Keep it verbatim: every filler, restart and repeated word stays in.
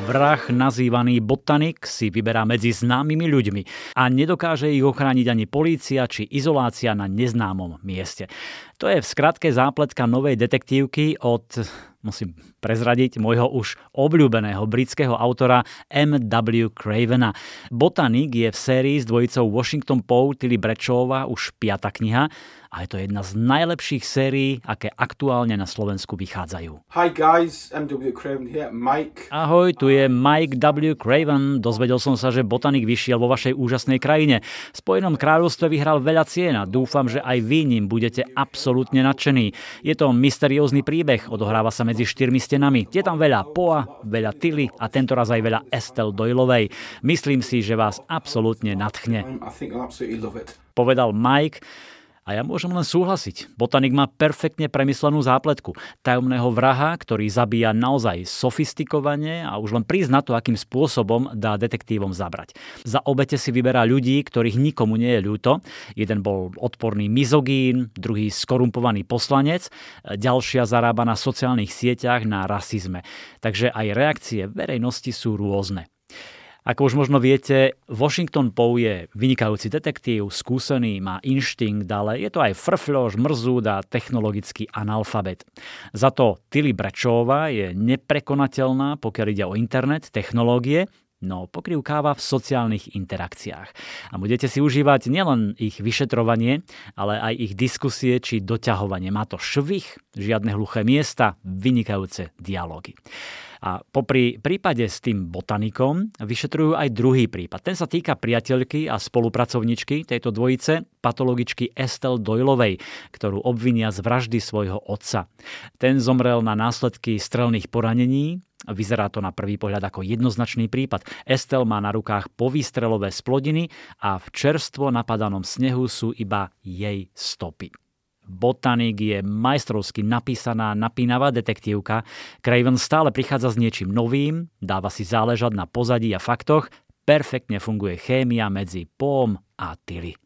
Vrah nazývaný botanik si vyberá medzi známymi ľuďmi a nedokáže ich ochrániť ani polícia či izolácia na neznámom mieste. To je v skratke zápletka novej detektívky od, musím prezradiť, môjho už obľúbeného britského autora em dubľú Cravena. Botanik je v sérii s dvojicou Washington Poe Tilly Bradshawová už piata kniha a je to jedna z najlepších sérií, aké aktuálne na Slovensku vychádzajú. Hi guys, em dubľú Craven here, Mike. Ahoj, tu je Mike W. Craven. Dozvedel som sa, že Botanik vyšiel vo vašej úžasnej krajine. V Spojenom kráľovstve vyhral veľa cien a dúfam, že aj vy ním budete absolútne nadšení. Je to mysteriózny príbeh, odohráva sa medzi štyrmi stenami. Je tam veľa Poa, veľa Tilly a tentoraz aj veľa Estelle Doyleovej. Myslím si, že vás absolútne nadchne. Povedal Mike. A ja môžem len súhlasiť. Botanik má perfektne premyslenú zápletku. Tajomného vraha, ktorý zabíja naozaj sofistikovane a už len prísť na to, akým spôsobom dá detektívom zabrať. Za obete si vyberá ľudí, ktorých nikomu nie je ľúto. Jeden bol odporný mizogín, druhý skorumpovaný poslanec, ďalšia zarába na sociálnych sieťach na rasizme. Takže aj reakcie verejnosti sú rôzne. Ako už možno viete, Washington Poe je vynikajúci detektív, skúsený, má inštinkt, ale je to aj frfľoš, mrzúd a technologický analfabet. Za to Tilly Bradshawová je neprekonateľná, pokiaľ ide o internet, technológie, no pokrývkáva v sociálnych interakciách. A budete si užívať nielen ich vyšetrovanie, ale aj ich diskusie či doťahovanie. Má to švih, žiadne hluché miesta, vynikajúce dialógy. A popri prípade s tým botanikom vyšetrujú aj druhý prípad. Ten sa týka priateľky a spolupracovničky tejto dvojice, patologičky Estelle Doyleovej, ktorú obvinia z vraždy svojho otca. Ten zomrel na následky strelných poranení. Vyzerá to na prvý pohľad ako jednoznačný prípad. Estelle má na rukách povýstrelové splodiny a v čerstvo napadanom snehu sú iba jej stopy. Botanik je majstrovsky napísaná, napínavá detektívka. Craven stále prichádza s niečím novým, dáva si záležať na pozadí a faktoch, perfektne funguje chémia medzi Poom a Tilly.